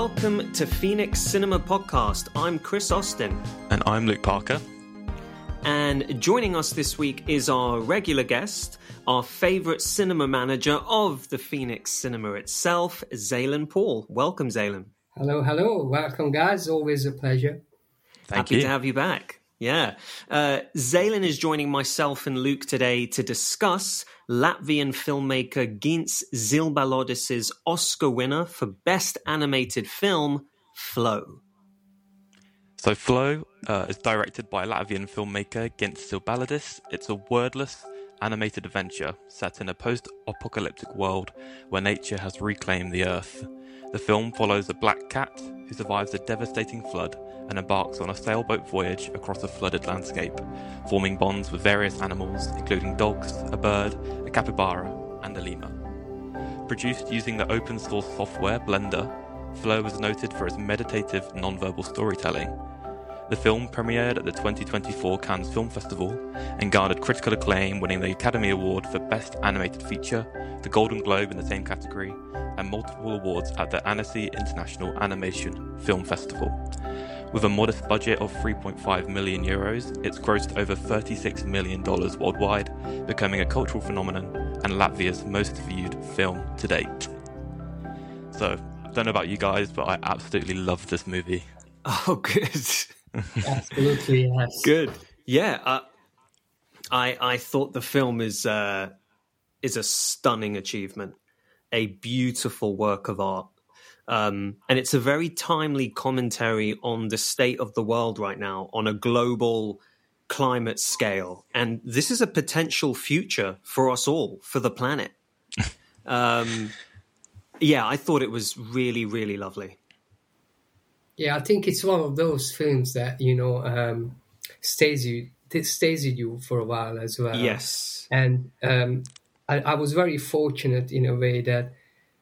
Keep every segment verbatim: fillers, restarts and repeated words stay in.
Welcome to Phoenix Cinema Podcast. I'm Chris Austin. And I'm Luke Parker. And joining us this week is our regular guest, our favourite cinema manager of the Phoenix Cinema itself, Zaylen Paul. Welcome, Zaylen. Hello, hello. Welcome, guys. Always a pleasure. Thank Happy you. to have you back. Yeah. Uh, Zaylen is joining myself and Luke today to discuss Latvian filmmaker Gints Zilbalodis' Oscar winner for Best Animated Film, Flow. So Flow uh, is directed by Latvian filmmaker Gints Zilbalodis. It's a wordless animated adventure set in a post-apocalyptic world where nature has reclaimed the earth. The film follows a black cat who survives a devastating flood and embarks on a sailboat voyage across a flooded landscape, forming bonds with various animals, including dogs, a bird, a capybara, and a lemur. Produced using the open-source software Blender, Flow is noted for its meditative, non-verbal storytelling. The film premiered at the twenty twenty-four Cannes Film Festival and garnered critical acclaim, winning the Academy Award for Best Animated Feature, the Golden Globe in the same category, and multiple awards at the Annecy International Animation Film Festival. With a modest budget of three point five million euros, it's grossed over thirty-six million dollars worldwide, becoming a cultural phenomenon and Latvia's most viewed film to date. So, I don't know about you guys, but I absolutely love this movie. Oh, good. Absolutely, yes. Good. Yeah. Uh, I I thought the film is uh, is a stunning achievement, a beautiful work of art. Um, and it's a very timely commentary on the state of the world right now on a global climate scale. And this is a potential future for us all, for the planet. um, yeah, I thought it was really, really lovely. Yeah, I think it's one of those films that, you know, um, stays you stays with you for a while as well. Yes. And um, I, I was very fortunate in a way that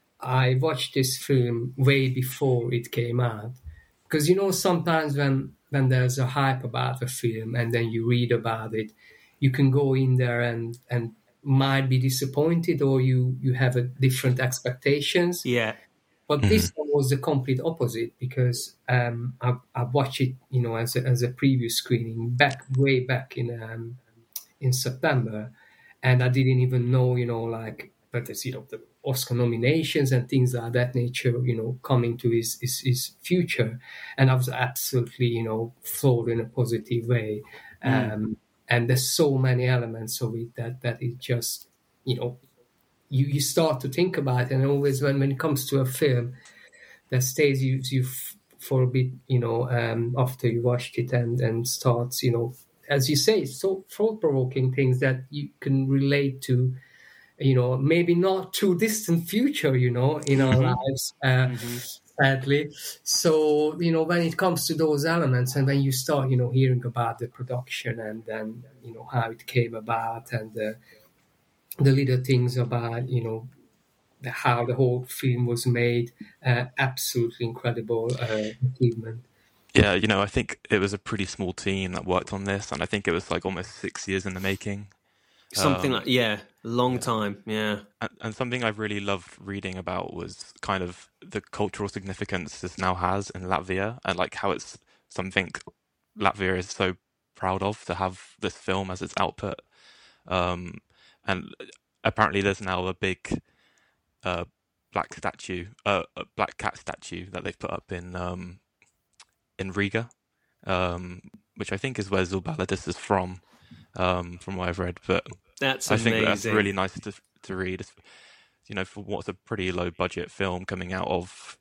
I watched this film way before it came out. Because, you know, sometimes when, when there's a hype about a film and then you read about it, you can go in there and, and might be disappointed or you, you have a different expectations. Yeah. But Mm-hmm. this one was the complete opposite because um, I, I watched it, you know, as a, as a preview screening back way back in um, in September, and I didn't even know, you know, like, but there's, you know, the Oscar nominations and things like that nature, you know, coming to his his, his future, and I was absolutely, you know, floored in a positive way, Mm. um, and there's so many elements of it that that it just, you know. You, you start to think about it, and always when, when it comes to a film that stays you, you f- for a bit, you know, um, after you watched it and, and starts, you know, as you say, so thought-provoking things that you can relate to, you know, maybe not too distant future, you know, in our Mm-hmm. lives, uh, Mm-hmm. sadly. So, you know, when it comes to those elements and when you start, you know, hearing about the production and then, you know, how it came about and the the little things about, you know, the, how the whole film was made, uh, absolutely incredible uh, achievement. Yeah, you know, I think it was a pretty small team that worked on this, and I think it was like almost six years in the making. Something Um, like, yeah, long yeah. time. Yeah. And, and something I really loved reading about was kind of the cultural significance this now has in Latvia, and like how it's something Latvia is so proud of to have this film as its output. Um, and apparently, there's now a big uh, black statue, uh, a black cat statue that they've put up in um, in Riga, um, which I think is where Zilbalodis is from, um, from what I've read. But That's I amazing. think that's really nice to to read. You know, for what's a pretty low budget film coming out of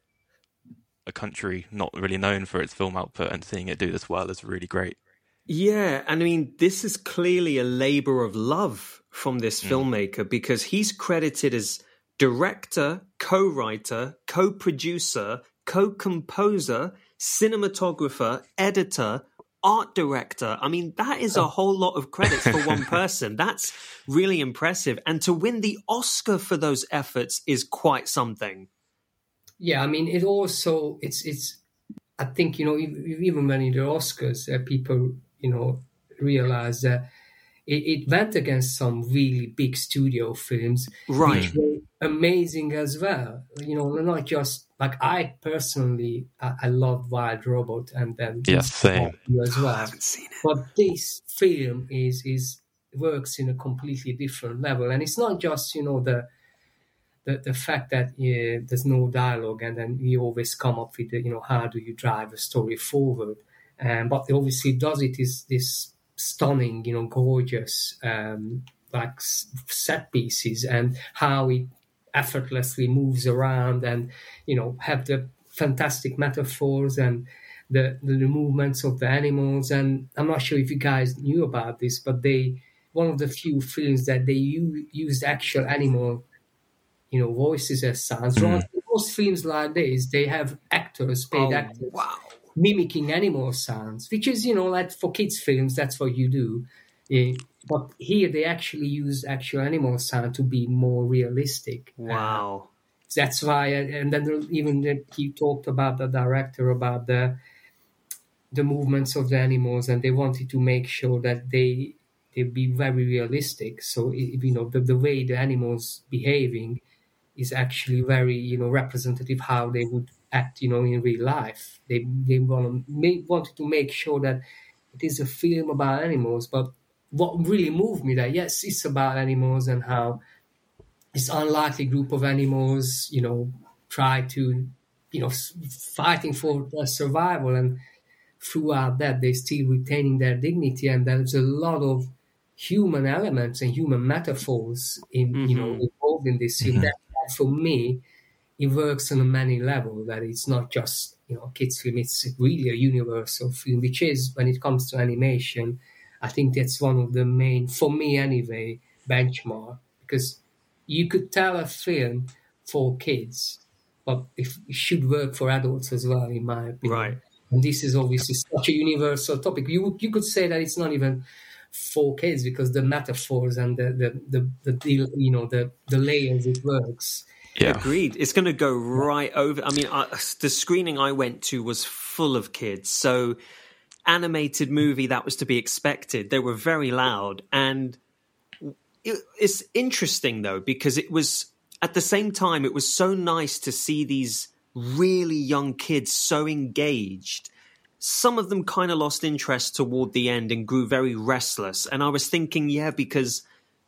a country not really known for its film output, and seeing it do this well is really great. Yeah, and I mean, this is clearly a labor of love from this Mm. filmmaker because he's credited as director, co-writer, co-producer, co-composer, cinematographer, editor, art director. I mean, that is a whole lot of credits for one person. That's really impressive. And to win the Oscar for those efforts is quite something. Yeah, I mean, it also, it's, it's. I think, you know, even when in the Oscars, uh, people, you know, realize that it, it went against some really big studio films, Right. which were amazing as well. You know, not just like I personally, I, I love Wild Robot, and then Yeah, same. you as well. I haven't seen it. But this film is is works in a completely different level, and it's not just you know the the, the fact that uh, there's no dialogue, and then you always come up with the, you know how do you drive a story forward, um, but obviously does it is this stunning, you know, gorgeous um, like set pieces, and how it effortlessly moves around, and you know have the fantastic metaphors and the, the the movements of the animals. And I'm not sure if you guys knew about this, but they one of the few films that they u- used actual animal, you know, voices as sounds. Mm. Rather, most films like this, they have actors, paid Oh, actors, wow. mimicking animal sounds, which is, you know, like for kids' films, that's what you do. Yeah. But here they actually use actual animal sound to be more realistic. Wow. Uh, that's why, and then there, even the, he talked about the director about the the movements of the animals, and they wanted to make sure that they they be very realistic. So you know the, the way the animals behaving is actually very you know representative how they would act you know in real life. They they want to make, wanted to make sure that it is a film about animals, but what really moved me that yes, it's about animals and how this unlikely group of animals, you know, try to, you know, fighting for their survival, and throughout that they still retaining their dignity. And there's a lot of human elements and human metaphors in, mm-hmm. you know, involved in this film. Mm-hmm. That, that for me, it works on a many levels. That it's not just you know kids film; it's really a universal film, which is when it comes to animation. I think that's one of the main, for me anyway, benchmark, because you could tell a film for kids, but if it should work for adults as well, in my opinion. Right. And this is obviously such a universal topic. You you could say that it's not even for kids because the metaphors and the the, the, the you know the, the layers it works. Yeah. Agreed. It's going to go right over. I mean, I, the screening I went to was full of kids, so animated movie that was to be expected. They were very loud, and it, it's interesting though because it was at the same time it was so nice to see these really young kids so engaged. Some of them kind of lost interest toward the end and grew very restless, and I was thinking, yeah, because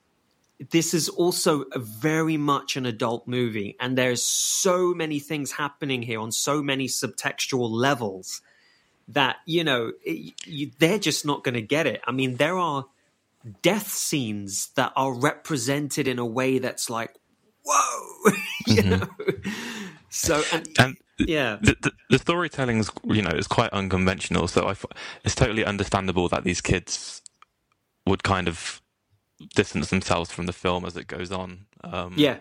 this is also a very much an adult movie, and there's so many things happening here on so many subtextual levels that, you know, it, you, they're just not going to get it. I mean, there are death scenes that are represented in a way that's like, whoa, you mm-hmm. know? So, and, and yeah. The, the, the storytelling is, you know, is quite unconventional. So I, it's totally understandable that these kids would kind of distance themselves from the film as it goes on. Um, yeah.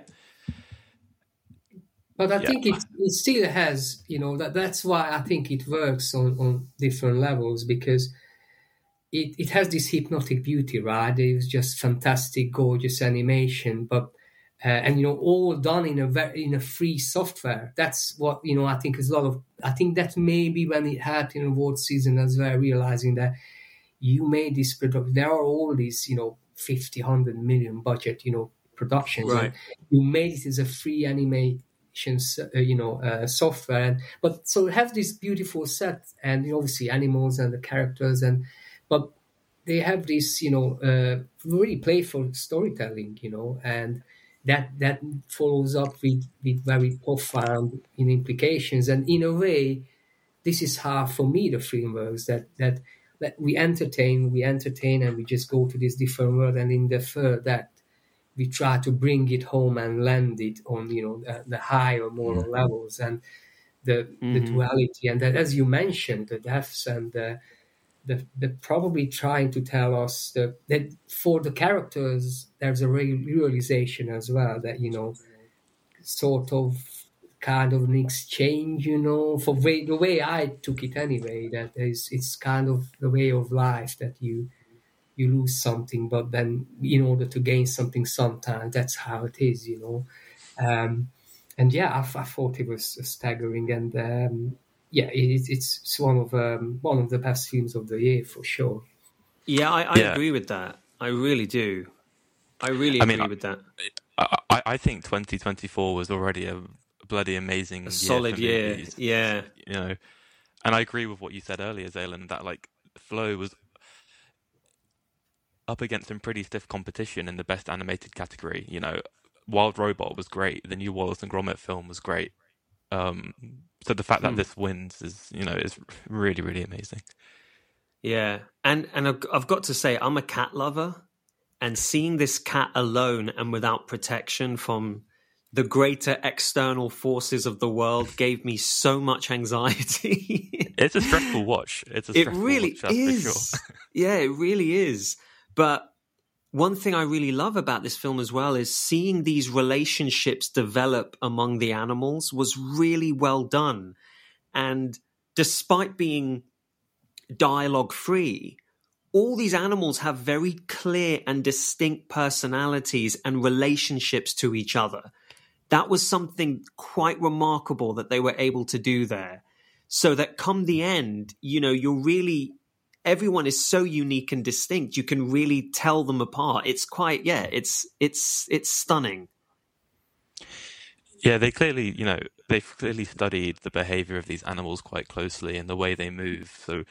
But I yeah. think it, it still has, you know, that that's why I think it works on, on different levels, because it, it has this hypnotic beauty, right? It's just fantastic, gorgeous animation, but uh, and you know, all done in a very, in a free software. That's what, you know, I think is a lot of. I think that maybe when it had in award season as well, realizing that you made this product. There are all these, you know, fifty, one hundred million budget, you know, productions. Right. You made it as a free animation, uh, you know, uh, software. And, but so it has this beautiful set, and you know, obviously animals and the characters, and but they have this, you know, uh, really playful storytelling, you know, and that that follows up with, with very profound in implications. And in a way, this is how, for me, the film works. That that that we entertain, we entertain, and we just go to this different world. And in the third act, we try to bring it home and land it on, you know, the, the higher moral mm-hmm. levels and the mm-hmm. the duality. And that, as you mentioned, the deaths and the the, the probably trying to tell us that, that for the characters, there's a realization as well that, you know, sort of kind of an exchange, you know, for way, the way I took it anyway, that is, it's kind of the way of life that you you lose something, but then in order to gain something sometimes, that's how it is, you know. Um, and yeah, I, I thought it was staggering, and um, yeah, it, it's one of um, one of the best films of the year for sure. Yeah, I, I yeah. agree with that. I really do. I really I agree mean, with that. I, I think twenty twenty-four was already a bloody amazing a year solid for year. movies. Yeah, You know, and I agree with what you said earlier, Zaylan, that like Flow was up against some pretty stiff competition in the best animated category. You know, Wild Robot was great. The new Wallace and Gromit film was great. Um, so the fact that Hmm. this wins is, you know, is really, really amazing. yeah, and and I've, I've got to say, I'm a cat lover, and seeing this cat alone and without protection from the greater external forces of the world gave me so much anxiety. It's a stressful watch. It's a It stressful really watch, that's is. for sure. Yeah, it really is. But one thing I really love about this film as well is seeing these relationships develop among the animals was really well done. And despite being dialogue free, all these animals have very clear and distinct personalities and relationships to each other. That was something quite remarkable that they were able to do there. So that come the end, you know, you're really, everyone is so unique and distinct. You can really tell them apart. It's quite, yeah, it's, it's, it's stunning. Yeah, they clearly, you know, they've clearly studied the behavior of these animals quite closely and the way they move. So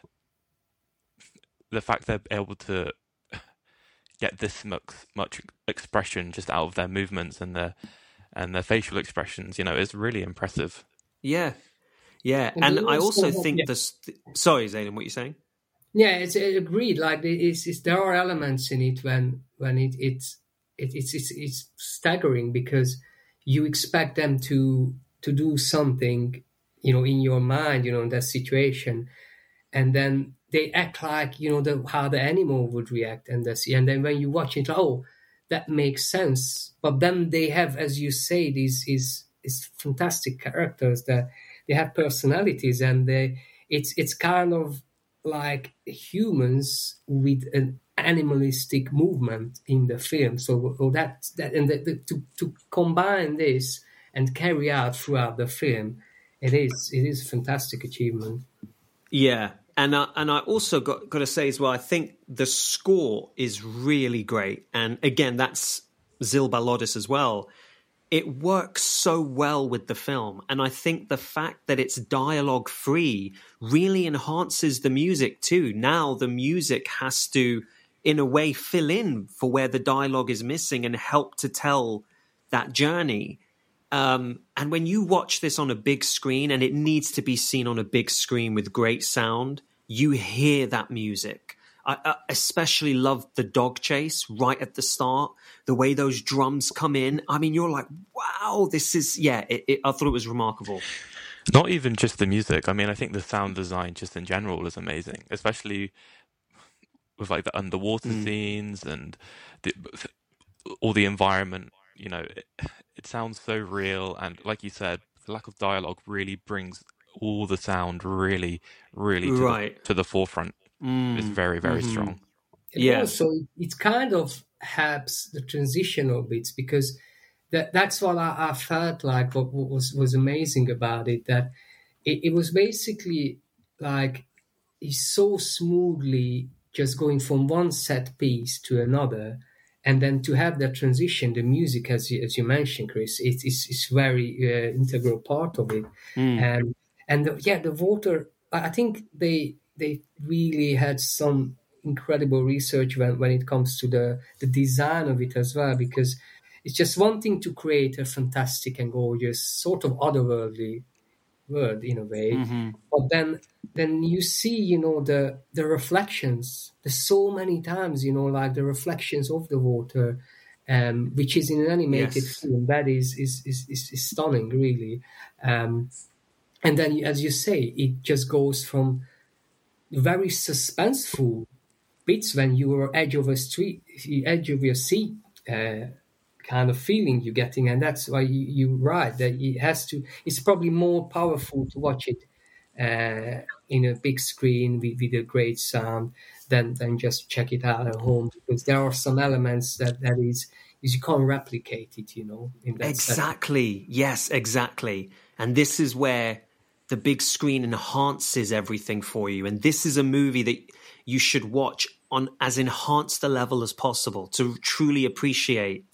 the fact they're able to get this much, much expression just out of their movements and their and their facial expressions, you know, is really impressive. Yeah, yeah, And and they I also also have- think yeah. this. Sorry, Zayn, what are you saying? Yeah, it's uh, agreed. Like it's, it's there are elements in it when when it it's it, it's it's it's staggering because you expect them to to do something, you know, in your mind, you know, in that situation, and then they act like, you know, the how the animal would react, and this, and then when you watch it, oh, that makes sense. But then they have, as you say, these is is fantastic characters that they have personalities, and they it's it's kind of like humans with an animalistic movement in the film. So, so that that and the, the, to to combine this and carry out throughout the film, it is it is a fantastic achievement. Yeah, and I, and I also got got to say as well, I think the score is really great, and again, that's Zil Balodis as well. It works so well with the film, and I think the fact that it's dialogue free really enhances the music too. Now the music has to, in a way, fill in for where the dialogue is missing and help to tell that journey. Um, and when you watch this on a big screen, and it needs to be seen on a big screen with great sound, you hear that music. I, I especially love the dog chase right at the start, the way those drums come in. I mean, you're like, wow, this is, yeah, it, it, I thought it was remarkable. Not even just the music. I mean, I think the sound design just in general is amazing, especially with like the underwater Mm. scenes and the, all the environment. You know, it, it sounds so real, and like you said, the lack of dialogue really brings all the sound really, really to, Right. the, to the forefront. Mm. It's very, very Mhm. strong. And Yeah. also, it kind of helps the transitional bits because that that's what I, I felt like what, what was was amazing about it, that it, it was basically like it's so smoothly just going from one set piece to another, and then to have that transition, the music, as you, as you mentioned, Chris, it's it's, it's very uh, integral part of it. Mm. And and the, yeah, the water. I I think they they really had some incredible research when, when it comes to the the design of it as well, because it's just one thing to create a fantastic and gorgeous sort of otherworldly world in a way, Mhm. but then then you see, you know, the the reflections. There's so many times, you know, like the reflections of the water, um, which is in an animated Yes. film. That is is is, is, is stunning, really. Um, and then, as you say, it just goes from very suspenseful bits when you are edge of a street, edge of your seat. Uh, kind of feeling you're getting, and that's why you, you're right that it has to. It's probably more powerful to watch it uh, in a big screen with, with a great sound than than just check it out at home, because there are some elements that that is is you can't replicate it, you know. In that sense. Exactly. Yes, exactly. And this is where the big screen enhances everything for you. And this is a movie that you should watch on as enhanced a level as possible to truly appreciate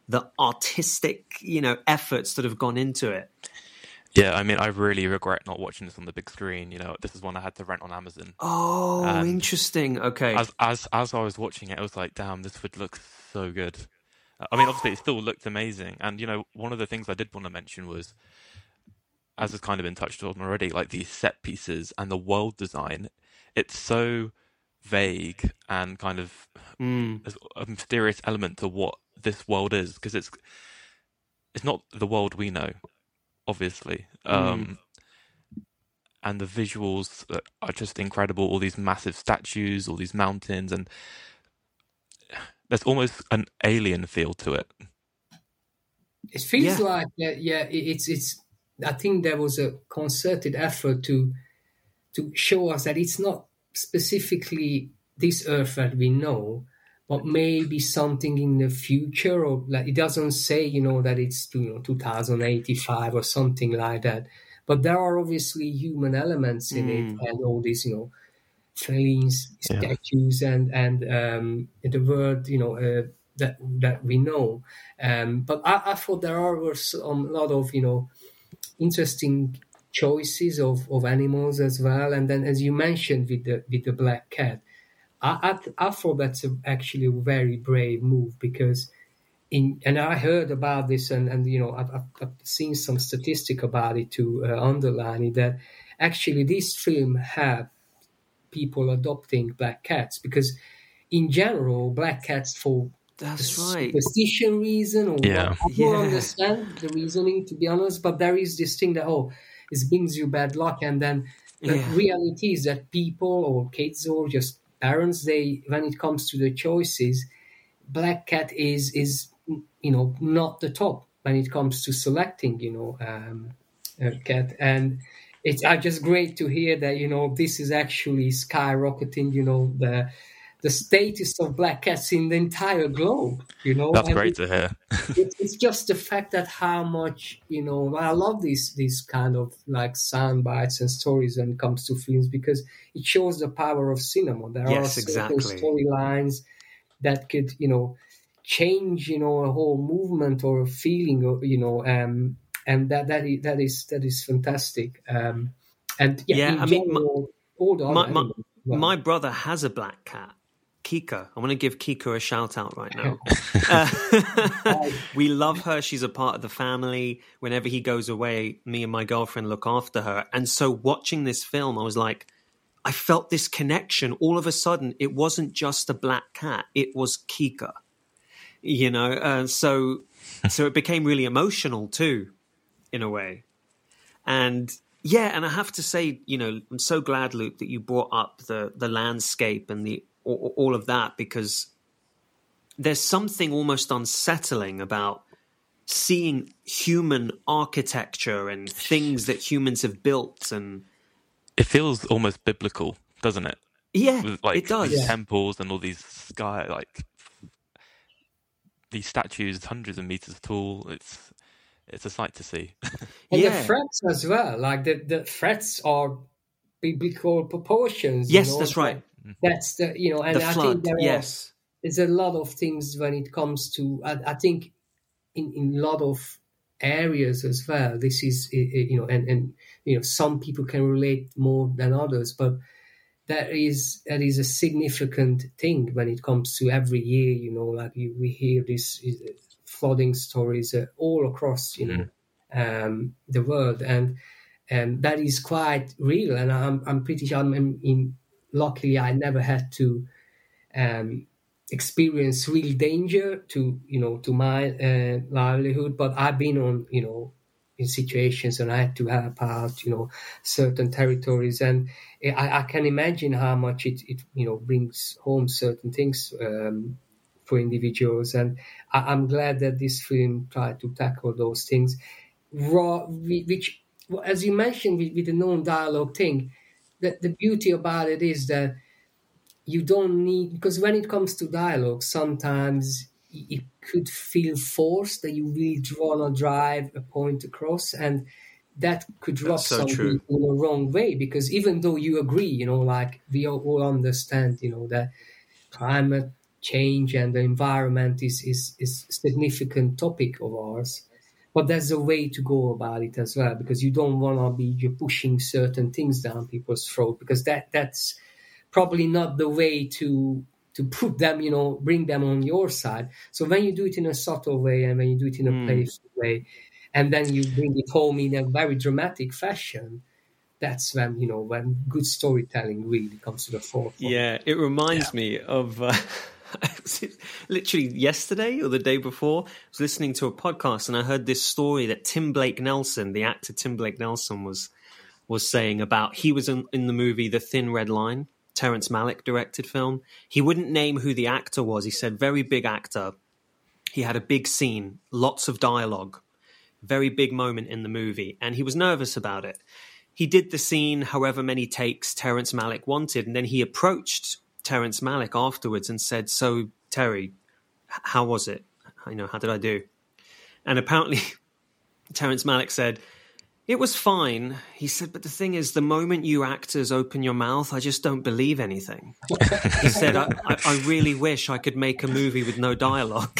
the artistic, you know, efforts that have gone into it. Yeah, I mean, I really regret not watching this on the big screen. You know, this is one I had to rent on Amazon. Oh, And interesting. Okay. As as as I was watching it, I was like, damn, this would look so good. I mean, obviously, it still looked amazing. And, you know, one of the things I did want to mention was, as has kind of been touched on already, like these set pieces and the world design. It's so vague and kind of Mm. there's a mysterious element to what this world is, because it's it's not the world we know, obviously. Um, and the visuals are just incredible. All these massive statues, all these mountains, and there's almost an alien feel to it. It feels Yeah. like yeah, yeah. it- It's it's. I think there was a concerted effort to to show us that it's not specifically this Earth that we know, but maybe something in the future, or like it doesn't say, you know, that it's you know two thousand eighty-five or something like that. But there are obviously human elements in it, Mm. and all these, you know, felines, Yeah. statues, and and um, the world, you know, uh, that that we know. Um, but I, I thought there are were some, a lot of, you know, interesting choices of, of animals as well. And then, as you mentioned, with the with the black cat, I I, I thought that's a, actually a very brave move, because in and I heard about this, and, and you know I've, I've, I've seen some statistic about it to uh, underline it, that actually this film had people adopting black cats, because in general black cats, for That's the right. superstition reason, or Yeah. what, I don't Yeah. understand the reasoning, to be honest. But there is this thing that, oh, it brings you bad luck, and then the Yeah. reality is that people or kids or just parents, they, when it comes to the choices, black cat is is you know not the top when it comes to selecting, you know um, a cat. And it's uh, just great to hear that, you know this is actually skyrocketing, you know the the status of black cats in the entire globe, you know That's and great it, to hear. it, it's just the fact that how much, you know I love these these kind of like sound bites and stories when it comes to films, because it shows the power of cinema. There Yes, are certain exactly. storylines that could, you know change, you know a whole movement or a feeling, or, you know um and that that is that is that is fantastic. Um and yeah, Yeah, in I mean, my- general, all the other My my, animals as well. my brother has a black cat, Kika. I want to give Kika a shout out right now. Uh, we love her. She's a part of the family. Whenever he goes away, me and my girlfriend look after her. And so watching this film, I was like, I felt this connection. All of a sudden, it wasn't just a black cat. It was Kika, you know? Uh, so, so it became really emotional too, in a way. And yeah, and I have to say, you know, I'm so glad, Luke, that you brought up the, the landscape and the all, all of that, because there's something almost unsettling about seeing human architecture and things that humans have built. And It feels almost biblical, doesn't it? yeah, With like it does. these Yeah. temples and all these sky, like these statues, hundreds of meters tall. It's it's a sight to see. And Yeah. the threats as well, like the the threats are biblical proportions. Yes, you know? that's right. That's the you know and The I flood, think there are, yes. there's a lot of things when it comes to, I, I think in in a lot of areas as well, this is eh, eh, you know and and you know some people can relate more than others, but that is that is a significant thing when it comes to every year, you know like you, we hear these eh, flooding stories uh, all across, you know um the world, and and that is quite real. And i'm i'm pretty sure, I'm in, in luckily I never had to um experience real danger to you know to my uh, livelihood, but I've been on you know in situations and I had to help out you know certain territories, and I, I can imagine how much it, it you know brings home certain things um, for individuals. And I, I'm glad that this film tried to tackle those things, raw, which, as you mentioned, with, with the non-dialogue thing, that the beauty about it is that you don't need, because when it comes to dialogue, sometimes it could feel forced, that you really want to drive a point across, and that could rub That's so some true. people in the wrong way, because even though you agree, you know, like we all, all understand, you know, that climate change and the environment is is is a significant topic of ours. But there's a way to go about it as well, because you don't want to be you're pushing certain things down people's throat, because that that's probably not the way to to put them, you know, bring them on your side. So when you do it in a subtle way and when you do it in a Mm. playful way, and then you bring it home in a very dramatic fashion, that's when, you know, when good storytelling really comes to the forefront. Yeah, it reminds me of uh, literally yesterday or the day before, I was listening to a podcast and I heard this story that Tim Blake Nelson, the actor Tim Blake Nelson, was was saying about, he was in, in the movie The Thin Red Line, Terrence Malick directed film. He wouldn't name who the actor was. He said, very big actor. He had a big scene, lots of dialogue, very big moment in the movie, and he was nervous about it. He did the scene however many takes Terrence Malick wanted, and then he approached Terrence Malick afterwards and said, so, Terry, how was it? You know, how did I do? And apparently Terrence Malick said, it was fine. He said, but the thing is, the moment you actors open your mouth, I just don't believe anything. He said, I, I, I really wish I could make a movie with no dialogue.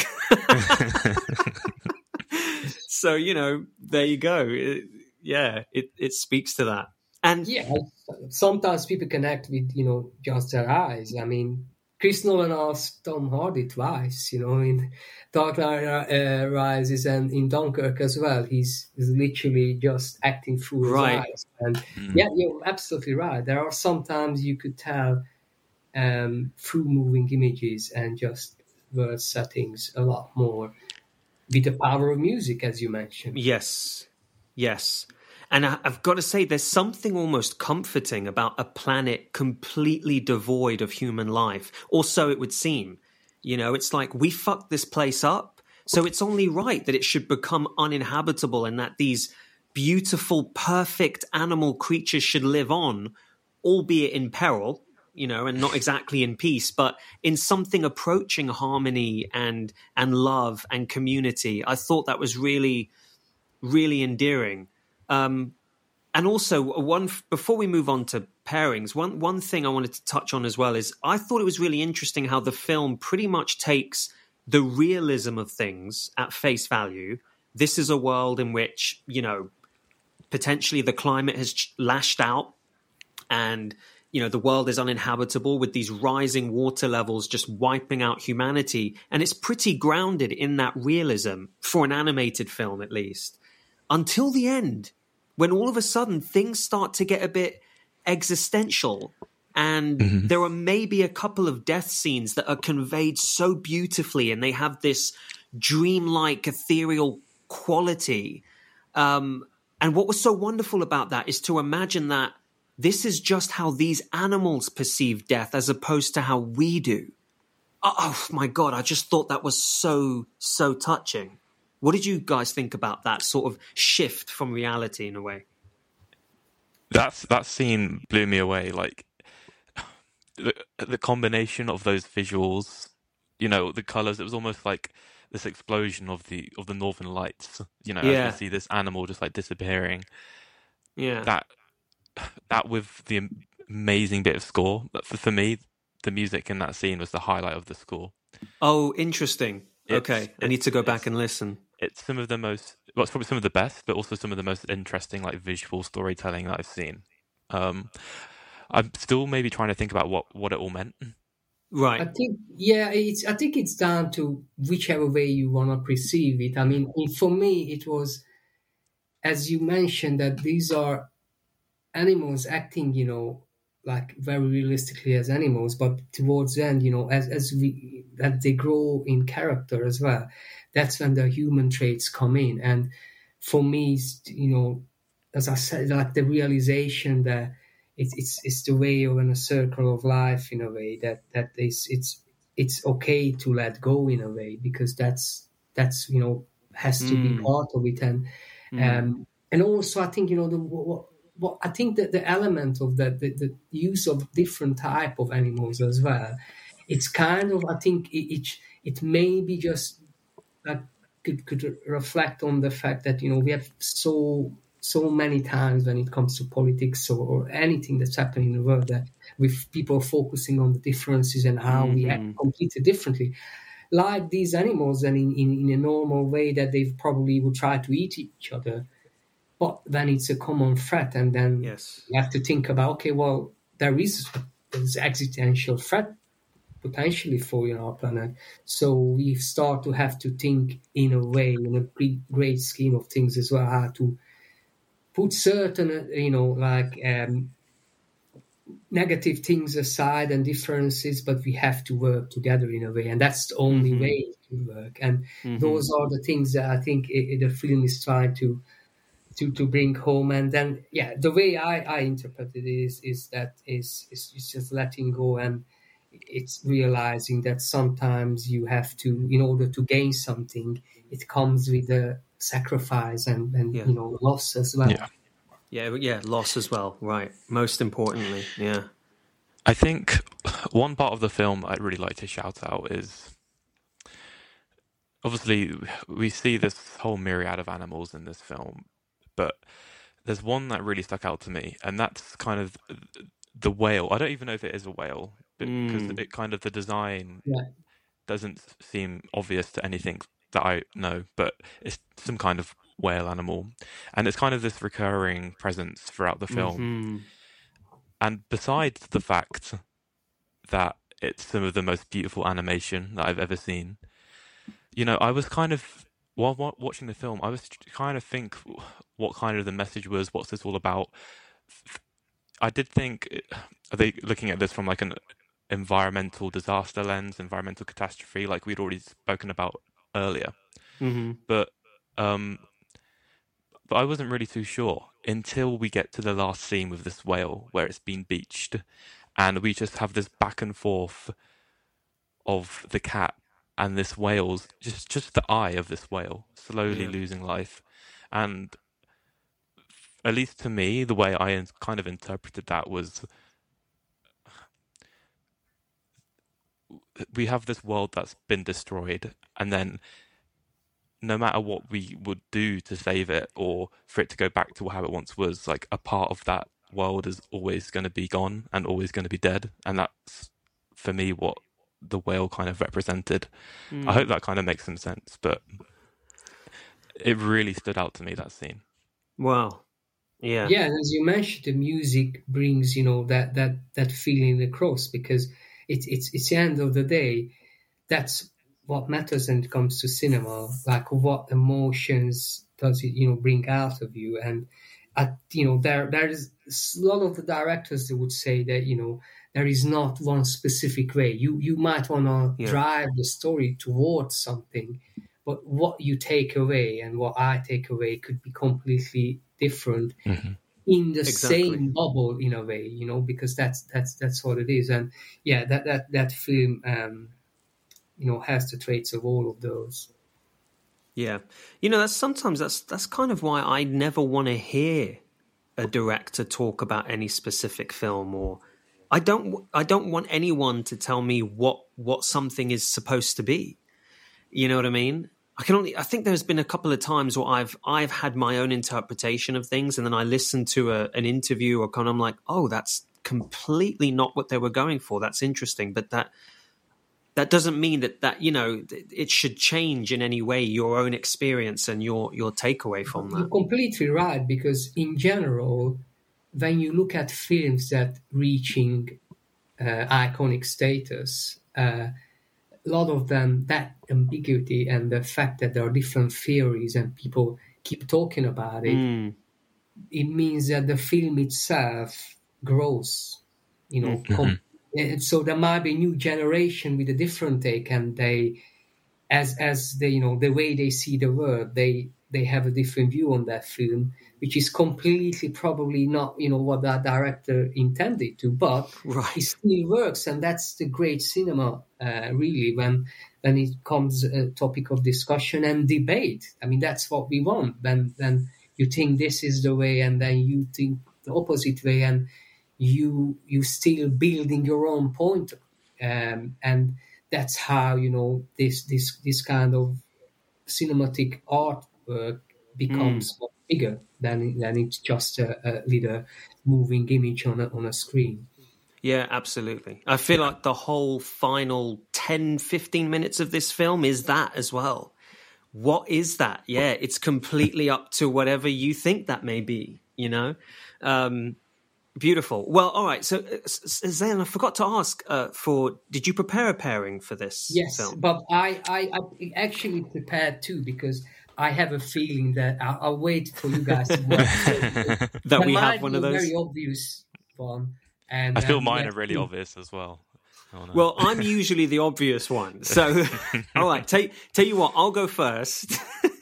So, you know, there you go. It, yeah, it, it speaks to that. And yeah, sometimes people connect with, you know, just their eyes. I mean, Chris Nolan asked Tom Hardy twice, you know, in Dark Knight uh, Rises and in Dunkirk as well. He's, he's literally just acting through his Right. eyes. And Mm. yeah, you're absolutely right. There are sometimes you could tell um, through moving images and just word settings a lot more with the power of music, as you mentioned. yes, yes. And I, I've got to say, there's something almost comforting about a planet completely devoid of human life, or so it would seem. You know, it's like, we fucked this place up, so it's only right that it should become uninhabitable and that these beautiful, perfect animal creatures should live on, albeit in peril, you know, and not exactly in peace, but in something approaching harmony and and love and community. I thought that was really, really endearing. Um, and also, one before we move on to pairings, one one thing I wanted to touch on as well is I thought it was really interesting how the film pretty much takes the realism of things at face value. This is a world in which, you know, potentially the climate has ch- lashed out and, you know, the world is uninhabitable with these rising water levels just wiping out humanity. And it's pretty grounded in that realism for an animated film, at least. Until the end, when all of a sudden things start to get a bit existential and mm-hmm. there are maybe a couple of death scenes that are conveyed so beautifully and they have this dreamlike, ethereal quality. Um, and what was so wonderful about that is to imagine that this is just how these animals perceive death as opposed to how we do. Oh, oh my God, I just thought that was so, so touching. What did you guys think about that sort of shift from reality in a way? That's that scene blew me away. Like the, the combination of those visuals, you know, the colors. It was almost like this explosion of the of the Northern Lights. You know, yeah. as we see this animal just like disappearing. Yeah. That that with the amazing bit of score. For for me, the music in that scene was the highlight of the score. Oh, interesting. It's, okay, I need to go back and listen. It's some of the most, well, it's probably some of the best, but also some of the most interesting, like, visual storytelling that I've seen. Um, I'm still maybe trying to think about what, what it all meant. Right. I think, yeah, it's. I think it's down to whichever way you want to perceive it. I mean, for me, it was, as you mentioned, that these are animals acting, you know, like very realistically as animals, but towards the end, you know, as as we as they grow in character as well, that's when the human traits come in. And for me, you know, as I said, like the realization that it's it's it's the way of in a circle of life in a way that that is it's it's okay to let go in a way, because that's that's you know has to mm. be part of it. And mm. um and also I think you know the what. Well, I think that the element of that, the, the use of different type of animals as well, it's kind of, I think it it, it may be just uh, could could reflect on the fact that, you know, we have so so many times when it comes to politics or, or anything that's happening in the world that with people focusing on the differences and how we act Mhm. completely differently, like these animals, and in, in, in a normal way that they probably would try to eat each other. But then it's a common threat, and then Yes. you have to think about, okay, well, there is this existential threat potentially for, you know, our planet. So we start to have to think in a way, in a great, great scheme of things as well, how to put certain, uh, you know, like um, negative things aside and differences, but we have to work together in a way, and that's the only Mhm. way to work. And Mhm. those are the things that I think i i- the film is trying to to to bring home. And then, yeah, the way I I interpret it is is that is is it's just letting go, and it's realizing that sometimes you have to, in order to gain something, it comes with a sacrifice and and Yeah. you know, loss as well. Yeah. Yeah, but yeah, loss as well, right? Most importantly, yeah. I think one part of the film I'd really like to shout out is obviously we see this whole myriad of animals in this film, but there's one that really stuck out to me, and that's kind of the whale. I don't even know if it is a whale, because Mm. it kind of the design Yeah. doesn't seem obvious to anything that I know, but it's some kind of whale animal, and it's kind of this recurring presence throughout the film. Mhm. And besides the fact that it's some of the most beautiful animation that I've ever seen, you know, I was kind of, while wa- watching the film, I was kind of think what kind of the message was, what's this all about? I did think, are they looking at this from like an environmental disaster lens, environmental catastrophe, like we'd already spoken about earlier? Mhm. But um, but I wasn't really too sure until we get to the last scene with this whale where it's been beached, and we just have this back and forth of the cat and this whale's just just the eye of this whale slowly Yeah. losing life. And at least to me, the way I in- kind of interpreted that was, we have this world that's been destroyed, and then no matter what we would do to save it or for it to go back to how it once was, like a part of that world is always going to be gone and always going to be dead. And that's, for me, what the whale kind of represented. I hope Mm. that kind of makes some sense, but it really stood out to me, that scene. Wow. Yeah. Yeah, and as you mentioned, the music brings, you know, that that that feeling across, because it's it's it's the end of the day. That's what matters when it comes to cinema. Like, what emotions does it, you know, bring out of you? And at, you know, there there is a lot of the directors that would say that, you know, there is not one specific way. You you might want to Yeah. drive the story towards something, but what you take away and what I take away could be completely different Mm-hmm. in the Exactly. same bubble, in a way, you know, because that's that's that's what it is. And yeah, that that that film, um, you know, has the traits of all of those. Yeah. You know, that's sometimes that's that's kind of why I never want to hear a director talk about any specific film, or I don't I don't want anyone to tell me what what something is supposed to be. You know what I mean? I can only I think there's been a couple of times where I've I've had my own interpretation of things, and then I listen to a, an interview or kind of, I'm like, "Oh, that's completely not what they were going for. That's interesting." But that that doesn't mean that that, you know, it should change in any way your own experience and your your takeaway from You're that. completely right, because in general, when you look at films that reaching uh, iconic status, uh, a lot of them, that ambiguity and the fact that there are different theories and people keep talking about it, Mm. it means that the film itself grows, you know. Mm. Com- and so there might be a new generation with a different take, and they, as as they, you know, the way they see the world, they they have a different view on that film, which is completely probably not, you know, what that director intended to, but it Right. still works. And that's the great cinema, uh, really, when when it comes a topic of discussion and debate. I mean, that's what we want. When when you think this is the way, and then you think the opposite way, and you you still building your own point, um, and that's how, you know, this this this kind of cinematic artwork Mm. becomes much bigger than than it's just a, a little moving image on a, on a screen. Yeah, absolutely. I feel like the whole final ten, fifteen minutes of this film is that as well. What is that? Yeah, it's completely up to whatever you think that may be, you know? Um, beautiful. Well, all right. So, uh, Zayn, I forgot to ask uh, for, did you prepare a pairing for this Yes, film? but I, I, I actually prepared too, because I have a feeling that I'll, I'll wait for you guys to work. that there we might have one be of a those? very obvious one. And, I feel um, mine yeah, are really obvious as well. Oh, no. Well, I'm usually the obvious one. So, all right, tell, tell you what, I'll go first.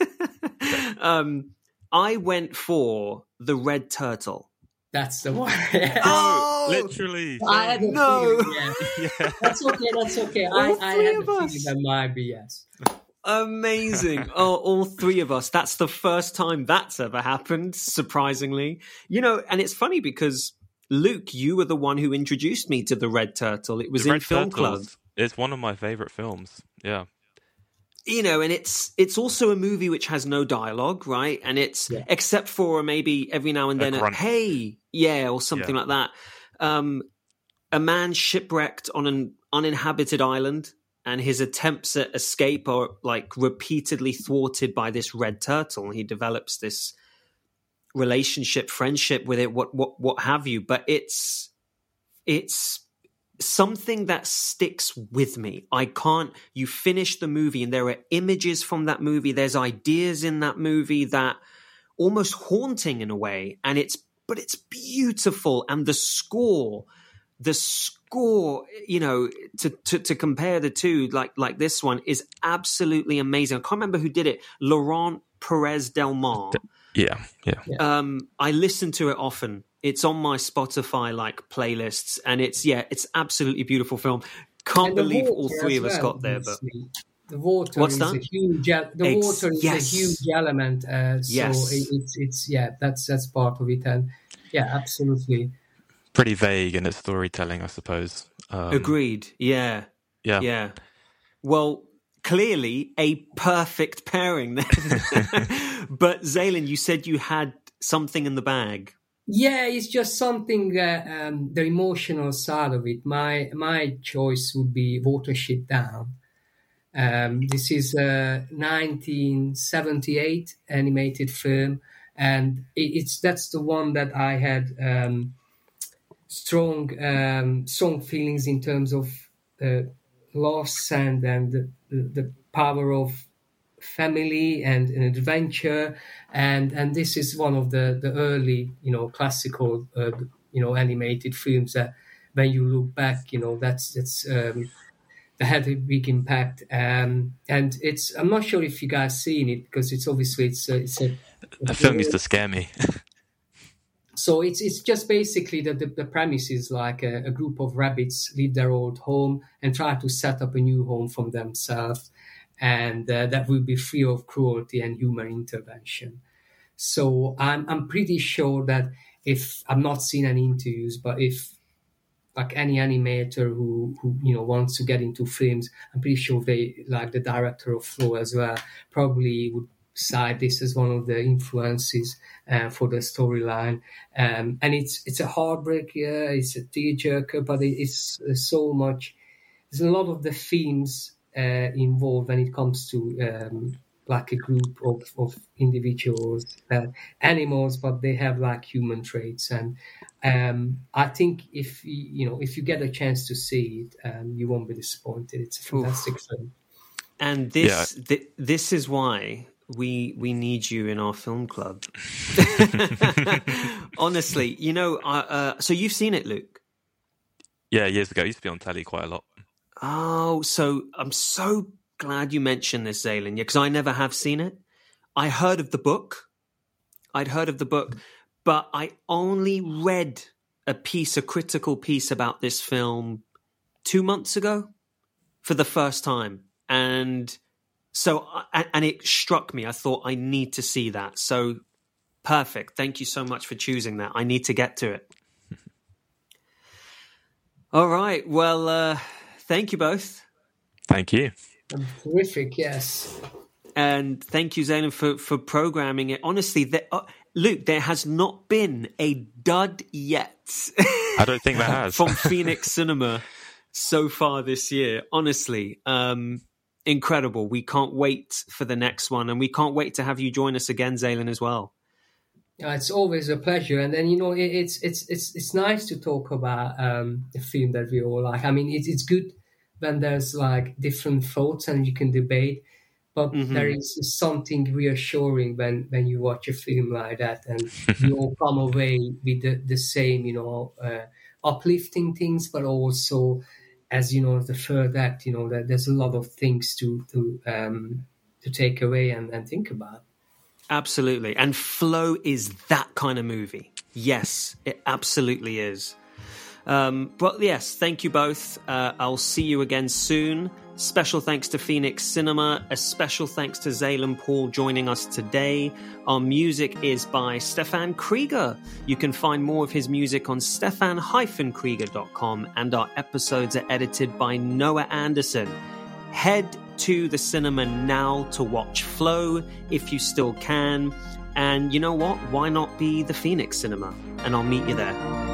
um, I went for the Red Turtle. That's the one. Oh, literally. I had a No. feeling, yeah. Yeah. That's okay, that's okay. All I, I three had of a us. feeling that might be yes. Amazing. Oh, all three of us. That's the first time that's ever happened, surprisingly. You know, and it's funny because, Luke, you were the one who introduced me to the Red Turtle. It was The in Red Film Club. Turtles, it's one of my favourite films. Yeah. You know, and it's it's also a movie which has no dialogue, right? And it's, Yeah. except for maybe every now and A then, a, grunt. hey, yeah, or something Yeah. like that. Um, a man shipwrecked on an uninhabited island, and his attempts at escape are like repeatedly thwarted by this red turtle. He develops this relationship, friendship with it, what what what have you. But it's it's something that sticks with me. I can't. You finish the movie, and there are images from that movie. There's ideas in that movie that almost haunting in a way, and it's but it's beautiful, and the score. The score, you know, to, to, to compare the two, like like this one, is absolutely amazing. I can't remember who did it. Laurent Perez Del Mar. Yeah. Yeah. Um, I listen to it often. It's on my Spotify like playlists, and it's yeah, it's absolutely beautiful film. Can't And the believe all water three as of us well, got there, but obviously. The water What's is that? a huge. el- The Ex- water is yes. a huge element. Uh, so Yes. it, it's it's yeah, that's that's part of it, and yeah, absolutely. Pretty vague in its storytelling, I suppose. Um, agreed. Yeah, Yeah. yeah. Well, clearly a perfect pairing then. But Zaylin, you said you had something in the bag. Yeah, it's just something. Uh, um, the emotional side of it. My my choice would be Watership Down. Um, this is a nineteen seventy-eight animated film, and it, it's that's the one that I had um, strong um, strong feelings in terms of uh, loss and and the, the power of family and an adventure, and and this is one of the the early you know classical uh, you know animated films that when you look back you know that's that's. Um, that had a big impact, um, and it's. I'm not sure if you guys seen it because it's obviously it's a, it's a. The film used to scare me. So it's it's just basically the the, the premise is like a, a group of rabbits leave their old home and try to set up a new home for themselves, and uh, that will be free of cruelty and human intervention. So I'm I'm pretty sure that if I've not seen any interviews, but if like any animator who, who you know wants to get into films, I'm pretty sure they like the director of Flow as well probably would cite this as one of the influences uh, for the storyline. Um, and it's it's a heartbreak, yeah, it's a tearjerker, but it, it's uh, so much. There's a lot of the themes uh, involved when it comes to um, like a group of, of individuals, uh, animals, but they have like human traits. And um, I think if you, you know if you get a chance to see it, um, you won't be disappointed. It's a fantastic Oof. film. And this th- this is why we we need you in our film club. Honestly, you know. Uh, uh, so you've seen it, Luke? Yeah, years ago. It used to be on telly quite a lot. Oh, so I'm so glad you mentioned this, Zaylin, because I never have seen it. I heard of the book. I'd heard of the book, but I only read a piece, a critical piece about this film two months ago for the first time. And so, and it struck me. I thought I need to see that. So perfect. Thank you so much for choosing that. I need to get to it. All right. Well, uh, thank you both. Thank you. Terrific, yes. And thank you, Zaylan, for, for programming it. Honestly, there, uh, Luke, there has not been a dud yet. I don't think there has. From Phoenix Cinema so far this year. Honestly, um, incredible. We can't wait for the next one. And we can't wait to have you join us again, Zaylan, as well. Yeah, it's always a pleasure. And then, you know, it, it's it's it's it's nice to talk about um, a film that we all like. I mean, it's it's good when there's like different thoughts and you can debate. But mm-hmm. there is something reassuring when, when you watch a film like that and you all come away with the, the same, you know, uh, uplifting things, but also, as you know, the third act, you know, that there's a lot of things to to um, to take away and, and think about. Absolutely. And Flow is that kind of movie. Yes, it absolutely is. Um, but yes, thank you both. Uh, I'll see you again soon. Special thanks to Phoenix Cinema. A special thanks to Zaylan Paul joining us today. Our music is by Stefan Krieger. You can find more of his music on stefan dash krieger dot com, and our episodes are edited by Noah Anderson. Head to the cinema now to watch Flow if you still can. And you know what? Why not be the Phoenix Cinema? And I'll meet you there.